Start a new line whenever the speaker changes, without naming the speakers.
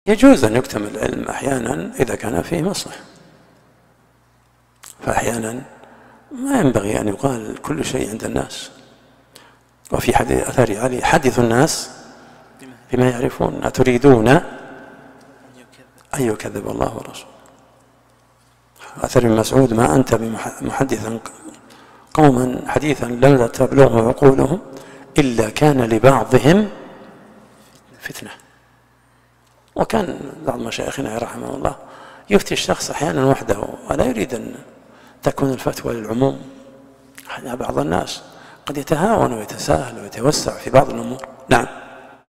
يجوز أن يكتم العلم أحيانا إذا كان فيه مصلحة، فأحيانا ما ينبغي أن يقال كل شيء عند الناس. وفي حديث أثر علي: حدث الناس بما يعرفون أتريدون أن يكذب الله ورسوله. أثر ابن مسعود: ما أنت بمحدثا قوما حديثا لم تبلغه عقولهم إلا كان لبعضهم فتنة. وكان بعض مشايخنا رحمه الله يفتي الشخص أحيانا وحده ولا يريد أن تكون الفتوى للعموم. بعض الناس قد يتهاون ويتساهل ويتوسع في بعض الأمور. نعم.